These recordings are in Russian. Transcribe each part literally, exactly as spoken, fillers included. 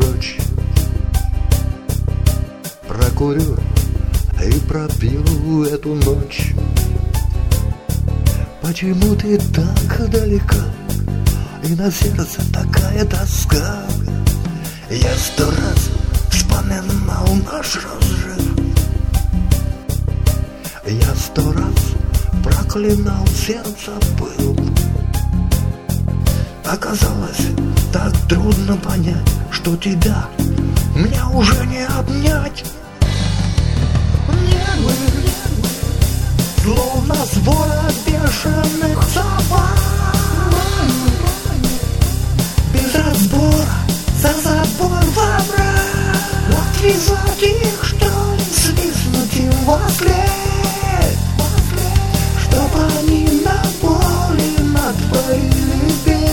прочь. Прокурю и пропью эту ночь. Почему ты так далека, и на сердце такая тоска? Я сто раз вспоминал наш разрыв. Я сто раз проклинал сердце пыл. Оказалось, так трудно понять, что тебя мне уже не обнять. Нервы, словно свора бешеных собак, без разбора за забор во враг. Отвязать их, что ли, свистнуть им во след, чтоб они на боли натворили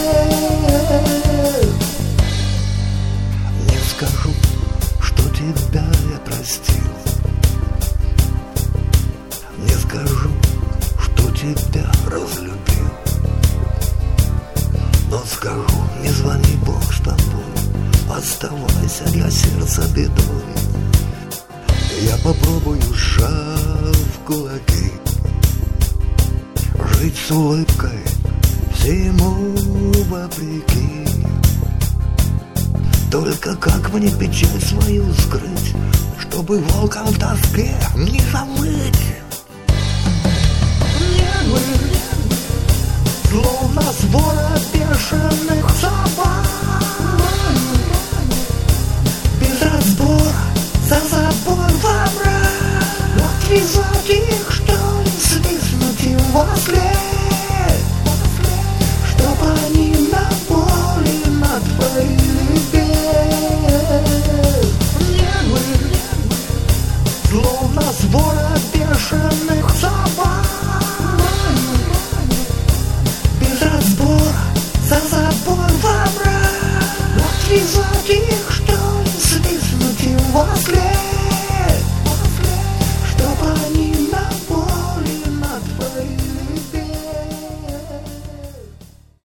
бед. Не скажу, что тебя я простил, не скажу, что тебя разлюбил, но скажу, не звони, Бог с тобой, оставайся для сердца бедой. Я попробую, сжав кулаки, жить с улыбкой всему вопреки. Только как мне печаль свою скрыть, чтобы волком в тоске не завыть? Нервы, словно свора бешеных собак,